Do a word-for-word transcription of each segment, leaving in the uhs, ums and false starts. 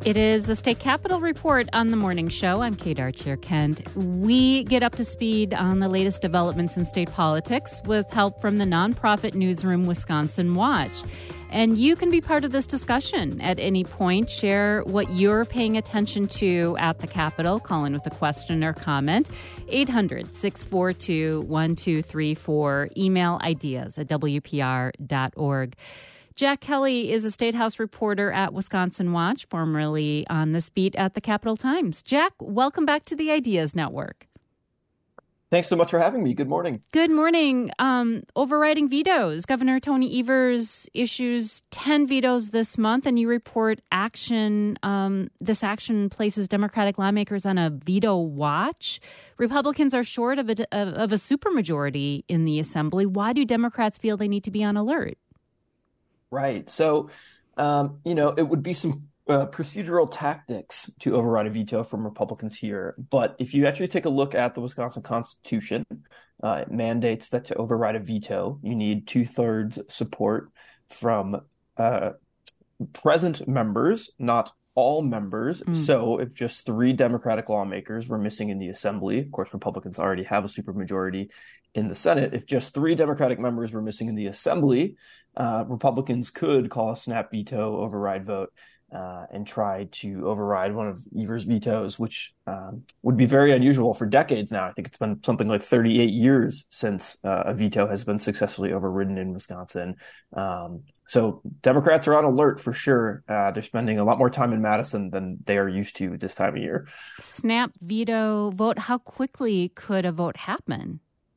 It is the State Capitol Report on the Morning Show. I'm Kate Archer-Kent. We get up to speed on the latest developments in state politics with help from the nonprofit newsroom Wisconsin Watch. And you can be part of this discussion at any point. Share what you're paying attention to at the Capitol. Call in with a question or comment. eight hundred, six four two, one two three four. Email ideas at w p r dot org. Jack Kelly is a State House reporter at Wisconsin Watch, formerly on this beat at the Capitol Times. Jack, welcome back to the Ideas Network. Thanks so much for having me. Good morning. Good morning. Um, overriding vetoes. Governor Tony Evers issues ten vetoes this month, and you report action. Um, this action places Democratic lawmakers on a veto watch. Republicans are short of a, of a supermajority in the Assembly. Why do Democrats feel they need to be on alert? Right. So, um, you know, it would be some uh, procedural tactics to override a veto from Republicans here. But if you actually take a look at the Wisconsin Constitution, uh, it mandates that to override a veto, you need two-thirds support from uh, present members, not all members. Mm. So if just three Democratic lawmakers were missing in the Assembly, of course, Republicans already have a supermajority in the Senate. If just three Democratic members were missing in the Assembly, uh, Republicans could call a snap veto override vote uh, and try to override one of Evers' vetoes, which um, would be very unusual for decades now. I think it's been something like thirty-eight years since uh, a veto has been successfully overridden in Wisconsin. Um, so Democrats are on alert for sure. Uh, they're spending a lot more time in Madison than they are used to this time of year. Snap veto vote. How quickly could a vote happen?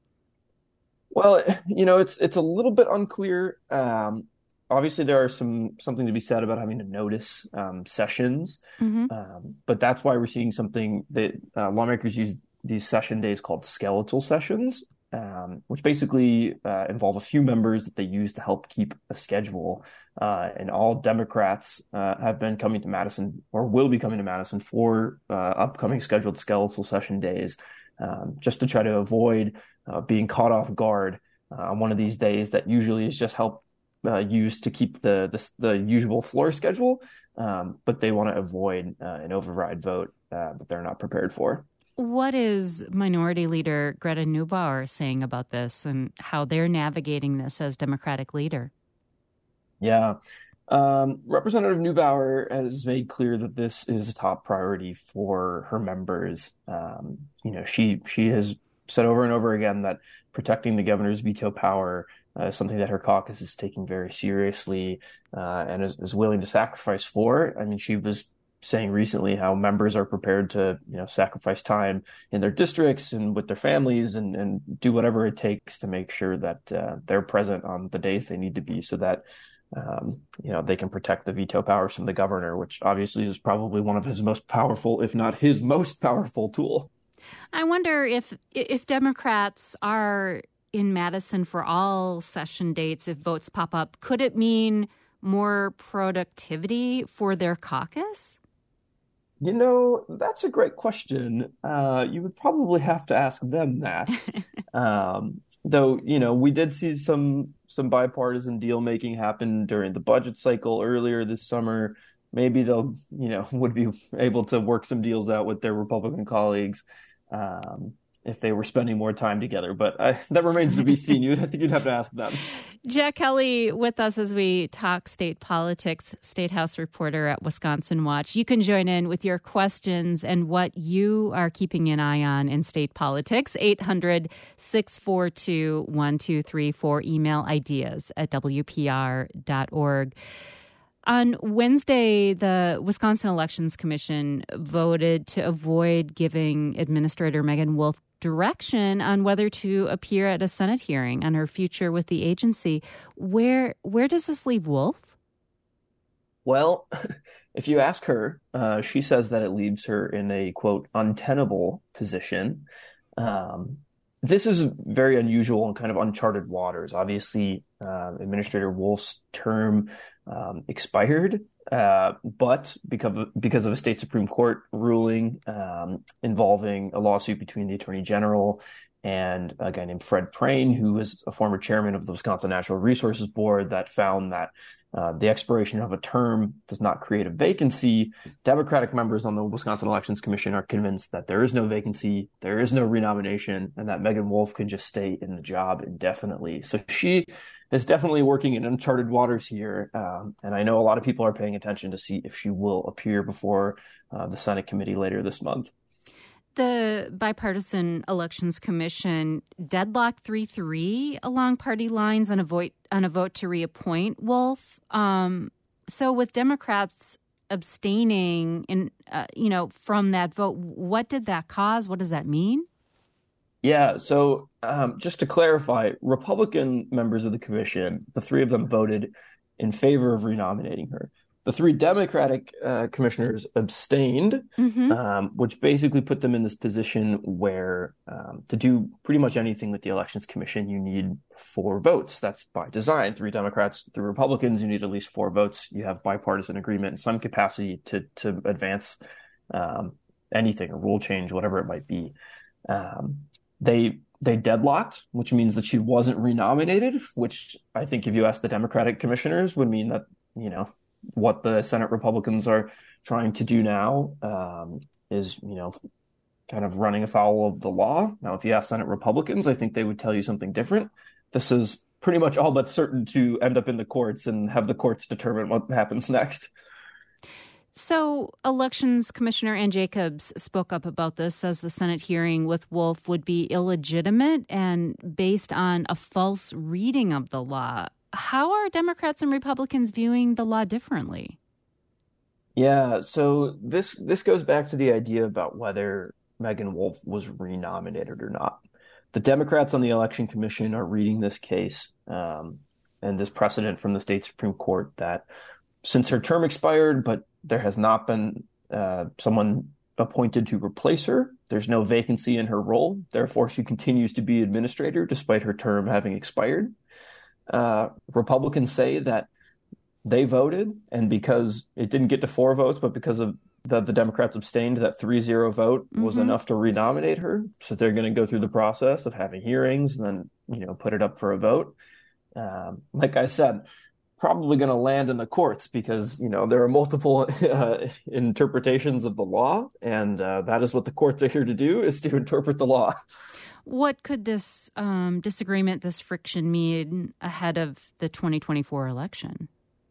Well, you know, it's it's a little bit unclear. Um, obviously, there are some something to be said about having to notice um, sessions, mm-hmm. um, but that's why we're seeing something that uh, lawmakers use these session days called skeletal sessions, um, which basically uh, involve a few members that they use to help keep a schedule. Uh, and all Democrats uh, have been coming to Madison or will be coming to Madison for uh, upcoming scheduled skeletal session days. Um, just to try to avoid uh, being caught off guard uh, on one of these days that usually is just help uh, used to keep the, the the usual floor schedule, um, but they want to avoid uh, an override vote uh, that they're not prepared for. What is Minority Leader Greta Neubauer saying about this and how they're navigating this as Democratic leader? Yeah. Um, Representative Neubauer has made clear that this is a top priority for her members. Um, you know, she she has said over and over again that protecting the governor's veto power uh, is something that her caucus is taking very seriously uh, and is, is willing to sacrifice for. I mean, she was saying recently how members are prepared to, you know, sacrifice time in their districts and with their families and, and do whatever it takes to make sure that uh, they're present on the days they need to be so that Um, you know, they can protect the veto powers from the governor, which obviously is probably one of his most powerful, if not his most powerful tool. I wonder if if Democrats are in Madison for all session dates, if votes pop up, could it mean more productivity for their caucus? You know, that's a great question. Uh, you would probably have to ask them that. um, though, you know, we did see some some bipartisan deal making happen during the budget cycle earlier this summer. Maybe they'll, you know, would be able to work some deals out with their Republican colleagues um, if they were spending more time together. But I, that remains to be seen. You, I think you'd have to ask them. Jack Kelly with us as we talk state politics, State House reporter at Wisconsin Watch. You can join in with your questions and what you are keeping an eye on in state politics. eight hundred, six four two, one two three four. Email ideas at w p r dot org. On Wednesday, the Wisconsin Elections Commission voted to avoid giving Administrator Megan Wolf direction on whether to appear at a Senate hearing on her future with the agency. Where where does this leave Wolf? Well, if you ask her, uh, she says that it leaves her in a, quote, untenable position. Um, this is very unusual and kind of uncharted waters. Obviously, uh, Administrator Wolf's term um, expired, uh, but because of, because of a state Supreme Court ruling um, involving a lawsuit between the Attorney General and a guy named Fred Prane, who is a former chairman of the Wisconsin Natural Resources Board, that found that uh, the expiration of a term does not create a vacancy. Democratic members on the Wisconsin Elections Commission are convinced that there is no vacancy, there is no renomination, and that Meagan Wolfe can just stay in the job indefinitely. So she is definitely working in uncharted waters here. Um, and I know a lot of people are paying attention to see if she will appear before uh, the Senate committee later this month. The Bipartisan Elections Commission deadlocked three three along party lines on a vote on a vote to reappoint Wolfe. Um, so with Democrats abstaining in, uh, you know, from that vote, what did that cause? What does that mean? Yeah, so um, just to clarify, Republican members of the commission, the three of them voted in favor of renominating her. The three Democratic uh, commissioners abstained, mm-hmm. um, which basically put them in this position where um, to do pretty much anything with the Elections Commission, you need four votes. That's by design. Three Democrats, three Republicans, you need at least four votes. You have bipartisan agreement in some capacity to to advance um, anything, a rule change, whatever it might be. Um, they they deadlocked, which means that she wasn't renominated, which I think if you ask the Democratic commissioners would mean that, you know, what the Senate Republicans are trying to do now um, is, you know, kind of running afoul of the law. Now, if you ask Senate Republicans, I think they would tell you something different. This is pretty much all but certain to end up in the courts and have the courts determine what happens next. So Elections Commissioner Ann Jacobs spoke up about this, says the Senate hearing with Wolfe would be illegitimate and based on a false reading of the law. How are Democrats and Republicans viewing the law differently? Yeah, so this this goes back to the idea about whether Meagan Wolfe was renominated or not. The Democrats on the Election Commission are reading this case um, and this precedent from the state Supreme Court that since her term expired, but there has not been uh, someone appointed to replace her, there's no vacancy in her role. Therefore, she continues to be administrator despite her term having expired. Uh, Republicans say that they voted, and because it didn't get to four votes, but because of the, the Democrats abstained, that three zero vote was mm-hmm. enough to renominate her. So they're going to go through the process of having hearings and then, you know, put it up for a vote. Um, like I said, probably going to land in the courts because, you know, there are multiple uh, interpretations of the law, and uh, that is what the courts are here to do, is to interpret the law. What could this um, disagreement, this friction mean ahead of the twenty twenty-four election?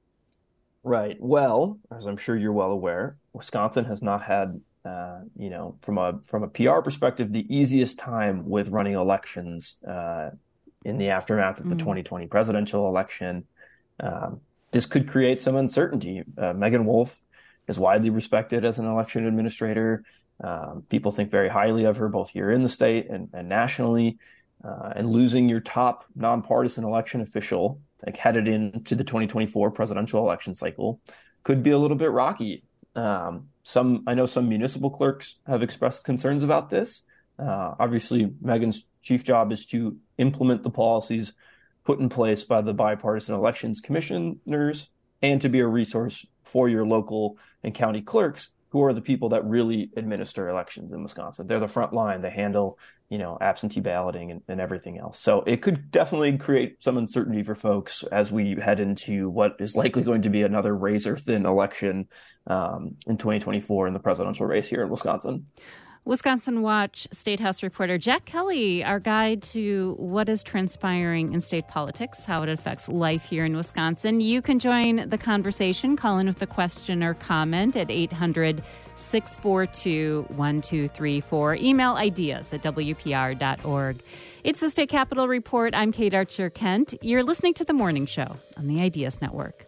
Right. Well, as I'm sure you're well aware, Wisconsin has not had, uh, you know, from a from a P R perspective, the easiest time with running elections uh, in the aftermath of the mm. twenty twenty presidential election. Um, this could create some uncertainty. Uh, Meagan Wolfe is widely respected as an election administrator. Um, people think very highly of her, both here in the state and, and nationally. Uh, and losing your top nonpartisan election official, like headed into the twenty twenty-four presidential election cycle, could be a little bit rocky. Um, some I know some municipal clerks have expressed concerns about this. Uh, obviously, Meagan's chief job is to implement the policies put in place by the bipartisan elections commissioners and to be a resource for your local and county clerks, who are the people that really administer elections in Wisconsin. They're the front line. They handle, you know, absentee balloting and, and everything else. So it could definitely create some uncertainty for folks as we head into what is likely going to be another razor-thin election um, in twenty twenty-four in the presidential race here in Wisconsin. Wisconsin Watch State House reporter Jack Kelly, our guide to what is transpiring in state politics, how it affects life here in Wisconsin. You can join the conversation. Call in with a question or comment at eight hundred, six four two, one two three four. Email ideas at w p r dot org. It's the State Capitol Report. I'm Kate Archer-Kent. You're listening to The Morning Show on the Ideas Network.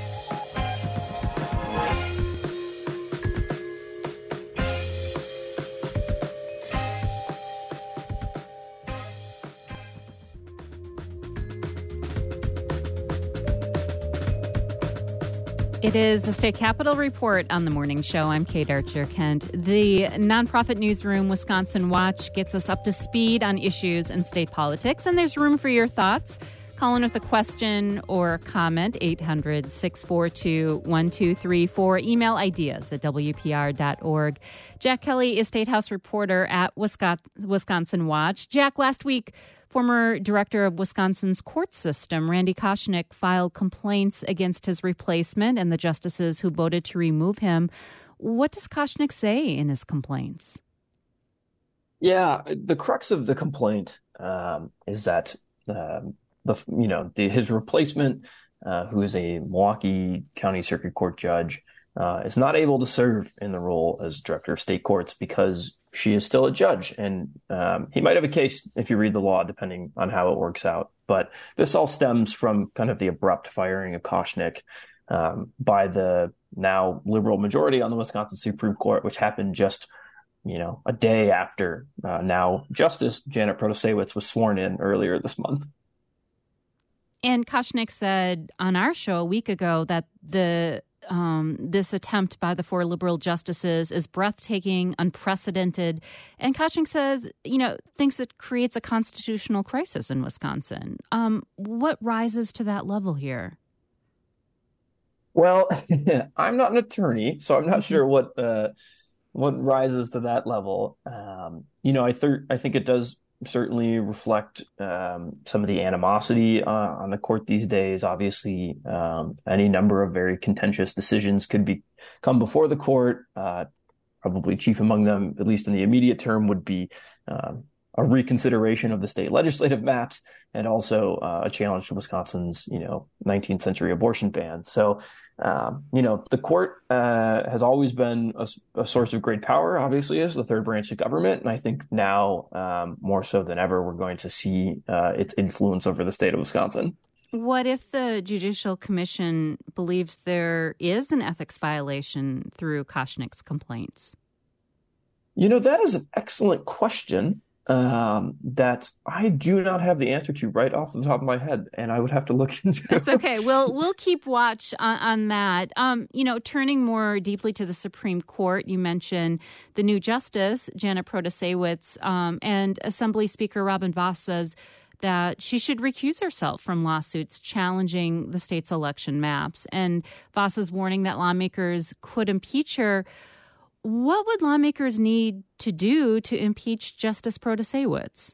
It is the State Capitol Report on the Morning Show. I'm Kate Archer-Kent. The nonprofit newsroom Wisconsin Watch gets us up to speed on issues in state politics, and there's room for your thoughts. Call in with a question or comment, eight hundred, six four two, one two three four. Email ideas at W P R dot org. Jack Kelly is State House reporter at Wisconsin Watch. Jack, last week, former director of Wisconsin's court system, Randy Koschnick, filed complaints against his replacement and the justices who voted to remove him. What does Koschnick say in his complaints? Yeah, the crux of the complaint um, is that um, the you know the, his replacement, uh, who is a Milwaukee County Circuit Court judge, uh, is not able to serve in the role as director of state courts because she is still a judge, and um, he might have a case if you read the law, depending on how it works out. But this all stems from kind of the abrupt firing of Koschnick um, by the now liberal majority on the Wisconsin Supreme Court, which happened just you know, a day after uh, now Justice Janet Protasiewicz was sworn in earlier this month. And Koschnick said on our show a week ago that the um, this attempt by the four liberal justices is breathtaking, unprecedented. And Koschnick says, you know, thinks it creates a constitutional crisis in Wisconsin. Um, what rises to that level here? Well, I'm not an attorney, so I'm not sure what uh, what rises to that level. Um, you know, I, th- I think it does certainly reflect um, some of the animosity uh, on the court these days. Obviously, um, any number of very contentious decisions could be come before the court. Uh, probably chief among them, at least in the immediate term, would be um, a reconsideration of the state legislative maps and also uh, a challenge to Wisconsin's, you know, nineteenth century abortion ban. So, um, you know, the court uh, has always been a, a source of great power, obviously, as the third branch of government. And I think now, um, more so than ever, we're going to see uh, its influence over the state of Wisconsin. What if the Judicial Commission believes there is an ethics violation through Koschnick's complaints? You know, that is an excellent question. Um, that I do not have the answer to right off the top of my head, and I would have to look into. That's okay. We'll we'll keep watch on, on that. Um, you know, turning more deeply to the Supreme Court, you mentioned the new justice, Janet Protasiewicz, um, and Assembly Speaker Robin Vos says that she should recuse herself from lawsuits challenging the state's election maps. And Vos is warning that lawmakers could impeach her. What would lawmakers need to do to impeach Justice Protasiewicz?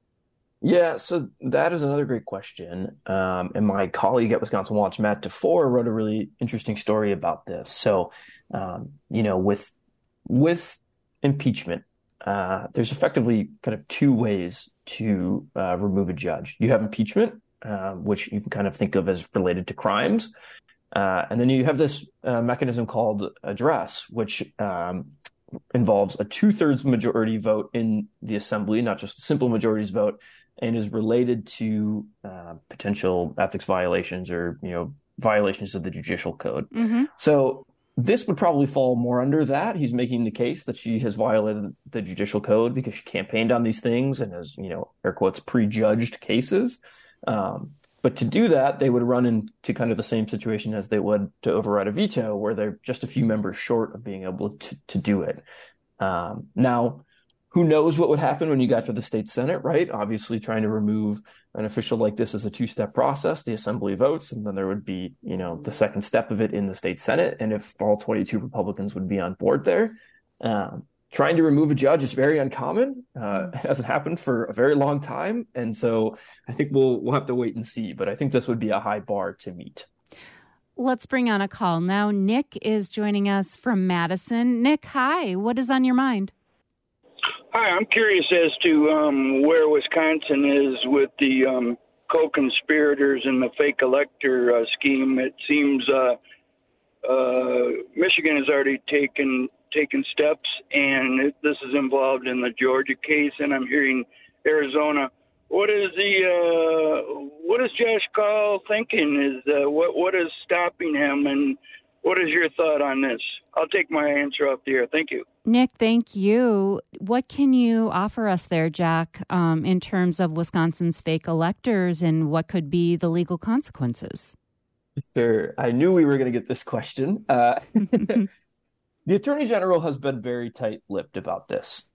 Yeah, so that is another great question. Um, and my colleague at Wisconsin Watch, Matt DeFore, wrote a really interesting story about this. So, um, you know, with with impeachment, uh, there's effectively kind of two ways to uh, remove a judge. You have impeachment, uh, which you can kind of think of as related to crimes. Uh, and then you have this uh, mechanism called address, which um, involves a two-thirds majority vote in the assembly, not just a simple majorities vote, and is related to uh, potential ethics violations or, you know, violations of the judicial code. Mm-hmm. So this would probably fall more under that. He's making the case that she has violated the judicial code because she campaigned on these things and has, you know, air quotes, prejudged cases. Um, But to do that, they would run into kind of the same situation as they would to override a veto, where they're just a few members short of being able to, to do it. Um, now, who knows what would happen when you got to the state Senate, right? Obviously, trying to remove an official like this is a two-step process. The assembly votes, and then there would be, you know, the second step of it in the state Senate. And if all twenty-two Republicans would be on board there, um, trying to remove a judge is very uncommon. Uh, it hasn't happened for a very long time. And so I think we'll we'll have to wait and see. But I think this would be a high bar to meet. Let's bring on a call now. Nick is joining us from Madison. Nick, hi. What is on your mind? Hi, I'm curious as to um, where Wisconsin is with the um, co-conspirators and the fake elector uh, scheme. It seems uh, uh, Michigan has already taken taken steps, and it, this is involved in the Georgia case, and I'm hearing Arizona. What is the uh, what is Josh Kaul thinking? Is uh, what what is stopping him, and what is your thought on this? I'll take my answer off the air. Thank you, Nick. Thank you. What can you offer us there, Jack, um, in terms of Wisconsin's fake electors and what could be the legal consequences? Sure. I knew we were going to get this question. Uh, The Attorney General has been very tight-lipped about this.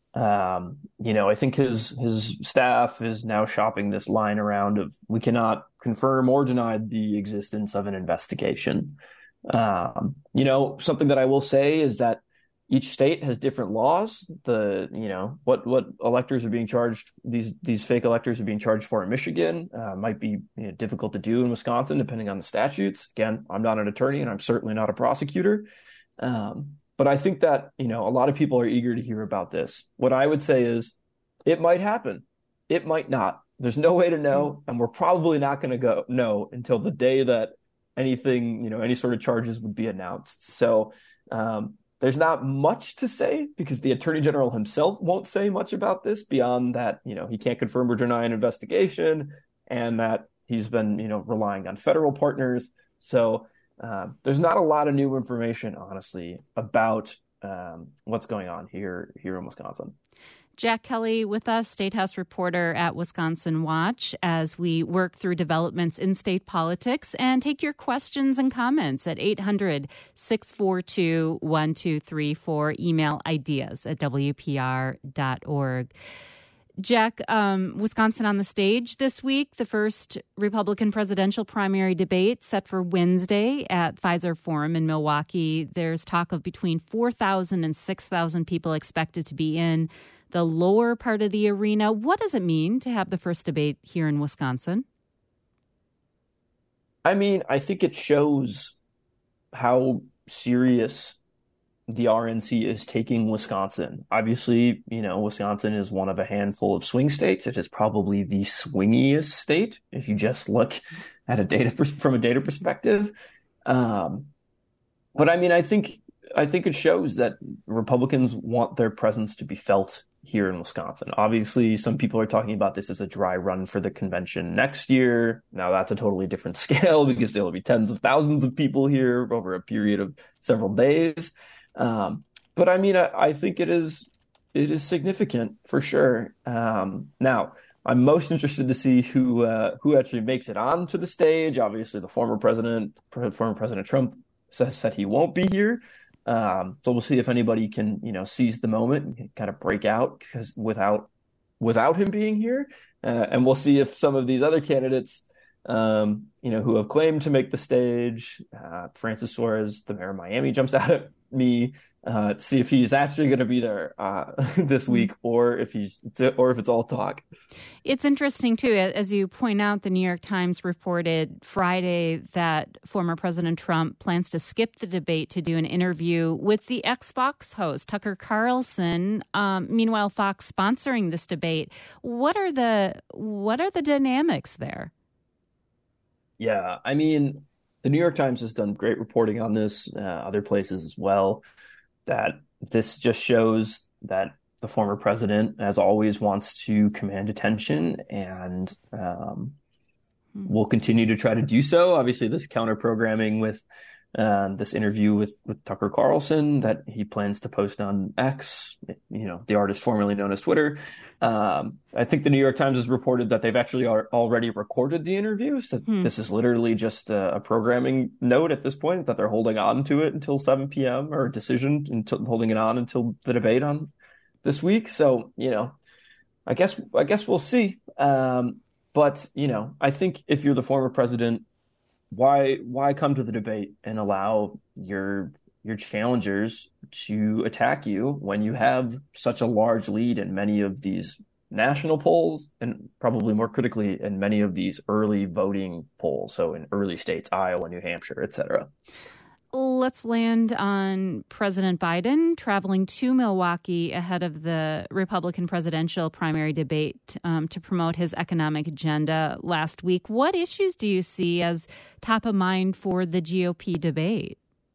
Um, you know, I think his his staff is now shopping this line around of we cannot confirm or deny the existence of an investigation. Um, you know, something that I will say is that each state has different laws. The, you know, what what electors are being charged, these these fake electors are being charged for in Michigan, uh, might be, you know, difficult to do in Wisconsin, depending on the statutes. Again, I'm not an attorney and I'm certainly not a prosecutor. Um, but I think that, you know, a lot of people are eager to hear about this. What I would say is it might happen. It might not. There's no way to know. And we're probably not going to go know until the day that anything, you know, any sort of charges would be announced. So um, there's not much to say because the attorney general himself won't say much about this beyond that, you know, he can't confirm or deny an investigation and that he's been, you know, relying on federal partners. So Uh, there's not a lot of new information, honestly, about um, what's going on here here in Wisconsin. Jack Kelly with us, State House reporter at Wisconsin Watch, as we work through developments in state politics and take your questions and comments at eight hundred, six four two, one two three four. Email ideas at w p r dot org. Jack, um, Wisconsin on the stage this week, the first Republican presidential primary debate set for Wednesday at Pfizer Forum in Milwaukee. There's talk of between four thousand and six thousand people expected to be in the lower part of the arena. What does it mean to have the first debate here in Wisconsin? I mean, I think it shows how serious the R N C is taking Wisconsin. Obviously, you know, Wisconsin is one of a handful of swing states. It is probably the swingiest state if you just look at a data from a data perspective. Um, but I mean, I think I think it shows that Republicans want their presence to be felt here in Wisconsin. Obviously, some people are talking about this as a dry run for the convention next year. Now, that's a totally different scale because there will be tens of thousands of people here over a period of several days. Um, but I mean, I, I think it is it is significant for sure. Um, now, I'm most interested to see who uh, who actually makes it onto the stage. Obviously, the former president, former President Trump, says said he won't be here. Um, so we'll see if anybody can, you know, seize the moment and kind of break out because without without him being here, uh, and we'll see if some of these other candidates, um, you know, who have claimed to make the stage, uh, Francis Suarez, the mayor of Miami, jumps out at me uh, to see if he's actually going to be there uh, this week, or if he's, or if it's all talk. It's interesting too, as you point out. The New York Times reported Friday that former President Trump plans to skip the debate to do an interview with the ex-Fox host Tucker Carlson. Um, meanwhile, Fox sponsoring this debate. What are the what are the dynamics there? Yeah, I mean, the New York Times has done great reporting on this, uh, other places as well, that this just shows that the former president, as always, wants to command attention and um, will continue to try to do so. Obviously, this counter-programming with um, this interview with, with Tucker Carlson that he plans to post on X, you know, the artist formerly known as Twitter. Um, I think the New York Times has reported that they've actually are already recorded the interview. So hmm. this is literally just a, a programming note at this point that they're holding on to it until seven p.m. or a decision until holding it on until the debate on this week. So, you know, I guess I guess we'll see. Um, but, you know, I think if you're the former president, why why come to the debate and allow your your challengers to attack you when you have such a large lead in many of these national polls and probably more critically in many of these early voting polls, so in early states, Iowa, New Hampshire, et cetera. Let's land on President Biden traveling to Milwaukee ahead of the Republican presidential primary debate um, to promote his economic agenda last week. What issues do you see as top of mind for the G O P debate?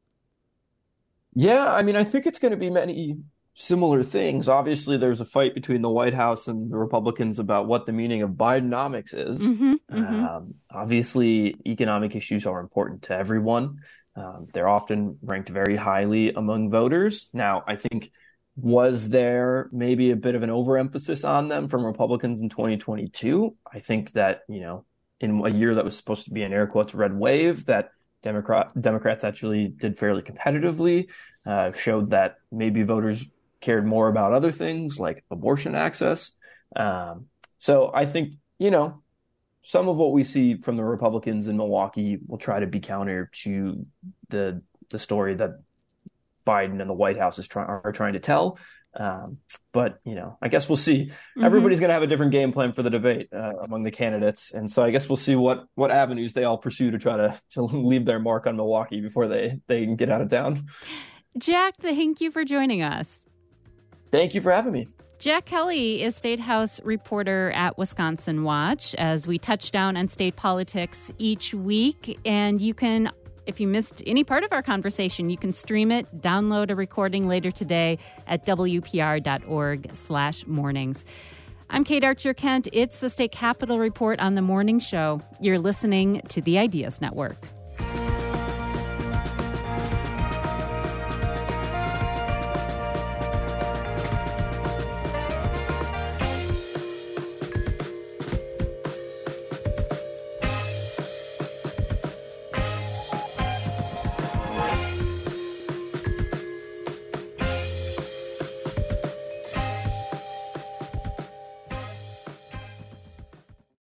Yeah, I mean, I think it's going to be many similar things. Obviously, there's a fight between the White House and the Republicans about what the meaning of Bidenomics is. Mm-hmm, mm-hmm. Um, obviously, economic issues are important to everyone. Um, they're often ranked very highly among voters. Now, I think, was there maybe a bit of an overemphasis on them from Republicans in twenty twenty-two? I think that, you know, in a year that was supposed to be an air quotes red wave, that Democrat Democrats actually did fairly competitively, uh, showed that maybe voters cared more about other things like abortion access. Um, so I think, you know, some of what we see from the Republicans in Milwaukee will try to be counter to the the story that Biden and the White House is trying are trying to tell. Um, but, you know, I guess we'll see. Mm-hmm. Everybody's going to have a different game plan for the debate uh, among the candidates. And so I guess we'll see what what avenues they all pursue to try to, to leave their mark on Milwaukee before they, they can get out of town. Jack, thank you for joining us. Thank you for having me. Jack Kelly is State House reporter at Wisconsin Watch as we touch down on state politics each week. And you can, if you missed any part of our conversation, you can stream it, download a recording later today at W P R dot org slash mornings. I'm Kate Archer Kent. It's the State Capitol Report on the Morning Show. You're listening to the Ideas Network.